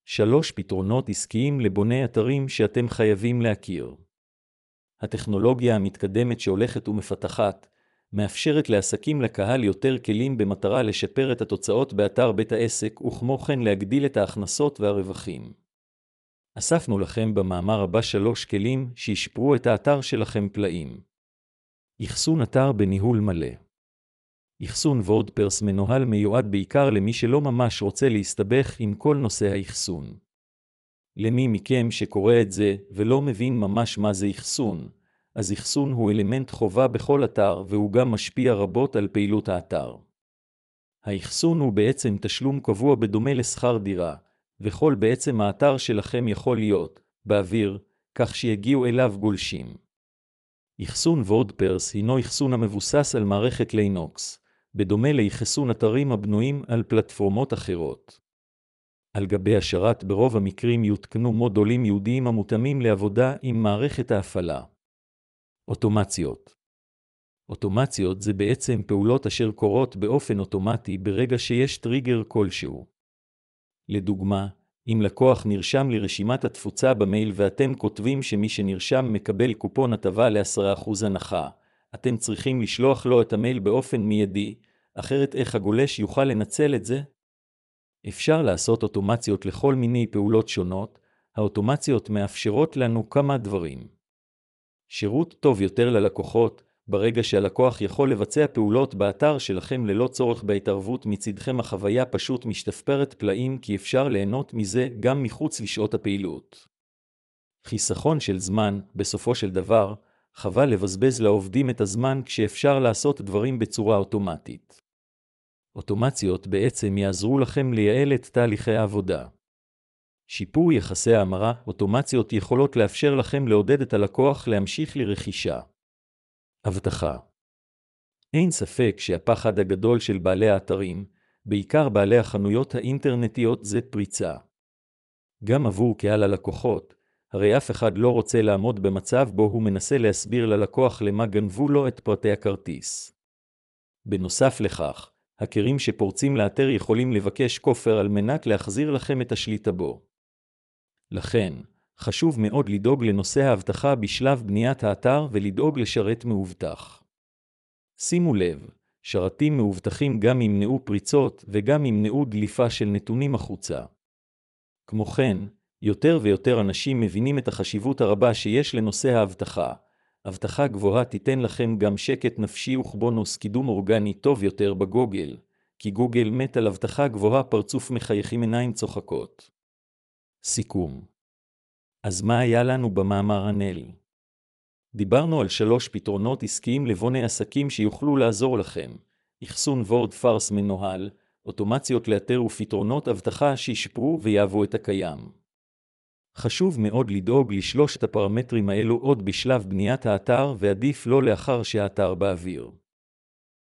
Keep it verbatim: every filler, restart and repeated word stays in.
שלוש פתרונות עסקיים לבוני אתרים שאתם חייבים להכיר. הטכנולוגיה המתקדמת שהולכת ומפתחת, מאפשרת לעסקים לקהל יותר כלים במטרה לשפר את התוצאות באתר בית העסק וכמו כן להגדיל את ההכנסות והרווחים. אספנו לכם במאמר הבא שלוש כלים שישפרו את האתר שלכם פלאים. אחסון אתר בניהול מלא. אחסון וורדפרס מנוהל מיועד בעיקר למי שלא ממש רוצה להסתבך עם כל נושא האחסון. למי מכם שקורא את זה ולא מבין ממש מה זה אחסון, אז אחסון הוא אלמנט חובה בכל אתר והוא גם משפיע רבות על פעילות האתר. האחסון הוא בעצם תשלום קבוע בדומה לשכר דירה, וכל בעצם האתר שלכם יכול להיות באוויר, כך שיגיעו אליו גולשים. אחסון וורדפרס הינו אחסון המבוסס על מערכת לינוקס, בדומה לאחסון אתרים הבנויים על פלטפורמות אחרות. על גבי השרת ברוב המקרים יותקנו מודולים ייעודיים המותאמים לעבודה עם מערכת ההפעלה. אוטומציות. אוטומציות זה בעצם פעולות אשר קורות באופן אוטומטי ברגע שיש טריגר כלשהו. לדוגמה, אם לקוח נרשם לרשימת התפוצה במייל ואתם כותבים שמי שנרשם מקבל קופון הטבה ל-עשרה אחוז הנחה, אתם צריכים לשלוח לו את המייל באופן מיידי, אחרת איך הגולש יוכל לנצל את זה? אפשר לעשות אוטומציות לכל מיני פעולות שונות. האוטומציות מאפשרות לנו כמה דברים. שירות טוב יותר ללקוחות, ברגע שהלקוח יכול לבצע פעולות באתר שלכם ללא צורך בהתערבות מצדכם, החוויה פשוט משתפרת פלאים כי אפשר ליהנות מזה גם מחוץ לשעות הפעילות. חיסכון של זמן, בסופו של דבר, חבל לבזבז לעובדים את הזמן כשאפשר לעשות דברים בצורה אוטומטית. אוטומציות בעצם יעזרו לכם לייעל את תהליכי העבודה. שיפור יחסי ההמרה, אוטומציות יכולות לאפשר לכם לעודד את הלקוח להמשיך לרכישה. הבטחה. אין ספק שהפחד הגדול של בעלי האתרים, בעיקר בעלי החנויות האינטרנטיות, זה פריצה. גם עבור קהל הלקוחות, הרי אף אחד לא רוצה לעמוד במצב בו הוא מנסה להסביר ללקוח למה גנבו לו את פרטי הכרטיס. בנוסף לכך, הקרים שפורצים לאתר יכולים לבקש כופר על מנת להחזיר לכם את השליטה בו. לכן, חשוב מאוד לדאוג לנושא האבטחה בשלב בניית האתר ולדאוג לשרת מאובטח. שימו לב, שרתים מאובטחים גם ימנעו פריצות וגם ימנעו דליפה של נתונים החוצה. כמו כן, יותר ויותר אנשים מבינים את החשיבות הרבה שיש לנושא האבטחה. אבטחה גבוהה תיתן לכם גם שקט נפשי וכבונוס קידום אורגני טוב יותר בגוגל, כי גוגל מת על אבטחה גבוהה, פרצוף מחייכים עיניים צוחקות. סיכום. אז מה היה לנו במאמר הנ"ל? דיברנו על שלוש פתרונות עסקיים לבוני עסקים שיוכלו לעזור לכם: אחסון וורדפרס מנוהל, אוטומציות לאתר ופתרונות אבטחה שישפרו ויעבו את הקיים. חשוב מאוד לדאוג לשלושת הפרמטרים האלו עוד בשלב בניית האתר, ועדיף לא לאחר שהאתר באוויר.